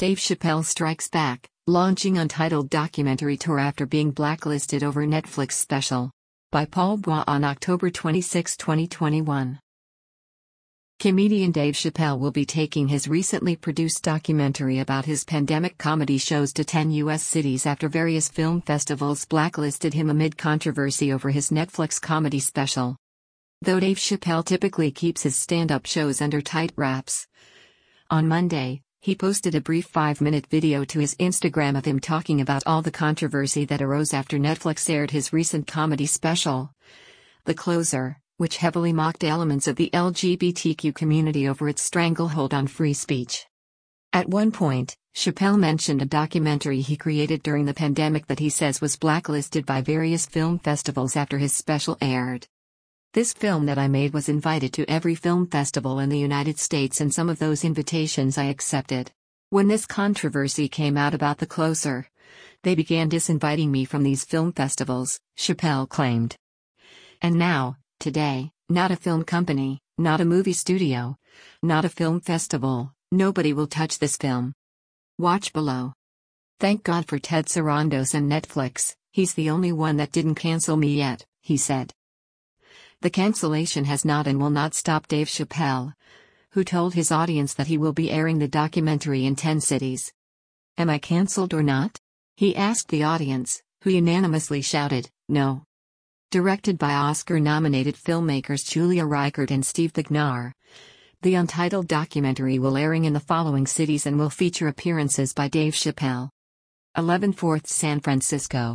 Dave Chappelle strikes back, launching untitled documentary tour after being blacklisted over Netflix special. By Paul Bois on October 26, 2021. Comedian Dave Chappelle will be taking his recently produced documentary about his pandemic comedy shows to 10 U.S. cities after various film festivals blacklisted him amid controversy over his Netflix comedy special. Though Dave Chappelle typically keeps his stand-up shows under tight wraps, on Monday, he posted a brief 5-minute video to his Instagram of him talking about all the controversy that arose after Netflix aired his recent comedy special, The Closer, which heavily mocked elements of the LGBTQ community over its stranglehold on free speech. At one point, Chappelle mentioned a documentary he created during the pandemic that he says was blacklisted by various film festivals after his special aired. This film that I made was invited to every film festival in the United States, and some of those invitations I accepted. When this controversy came out about The Closer, they began disinviting me from these film festivals, Chappelle claimed. And now, today, not a film company, not a movie studio, not a film festival, nobody will touch this film. Watch below. Thank God for Ted Sarandos and Netflix, he's the only one that didn't cancel me yet, he said. The cancellation has not and will not stop Dave Chappelle, who told his audience that he will be airing the documentary in 10 cities. Am I cancelled or not? He asked the audience, who unanimously shouted, no. Directed by Oscar-nominated filmmakers Julia Reichert and Steve Dagnar, the untitled documentary will airing in the following cities and will feature appearances by Dave Chappelle. 11/4 San Francisco.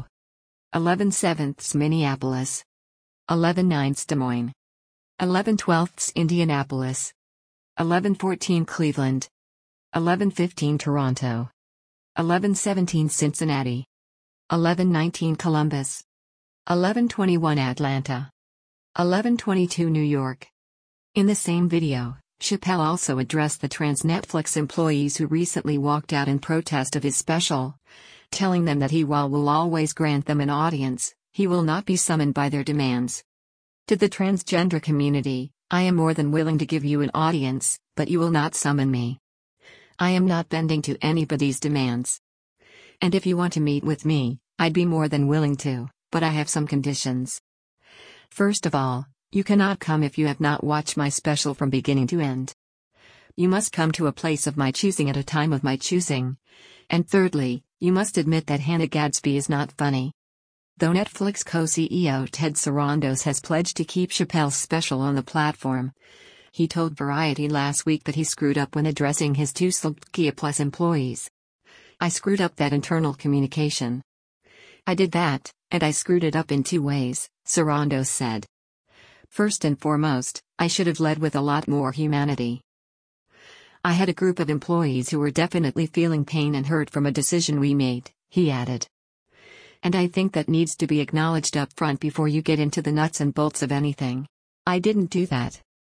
11/7 Minneapolis. 11/9 Des Moines. 11/12 Indianapolis. 11/14 Cleveland. 11/15 Toronto. 11/17 Cincinnati. 11/19 Columbus. 11/21 Atlanta. 11/22 New York. In the same video, Chappelle also addressed the trans Netflix employees who recently walked out in protest of his special, telling them that he will always grant them an audience, he will not be summoned by their demands. To the transgender community, I am more than willing to give you an audience, but you will not summon me. I am not bending to anybody's demands. And if you want to meet with me, I'd be more than willing to, but I have some conditions. First of all, you cannot come if you have not watched my special from beginning to end. You must come to a place of my choosing at a time of my choosing. And thirdly, you must admit that Hannah Gadsby is not funny. Though Netflix co-CEO Ted Sarandos has pledged to keep Chappelle's special on the platform, he told Variety last week that he screwed up when addressing his two Slkia Plus employees. I screwed up that internal communication. I did that, and I screwed it up in 2 ways, Sarandos said. First and foremost, I should have led with a lot more humanity. I had a group of employees who were definitely feeling pain and hurt from a decision we made, he added. And I think that needs to be acknowledged up front before you get into the nuts and bolts of anything. I didn't do that.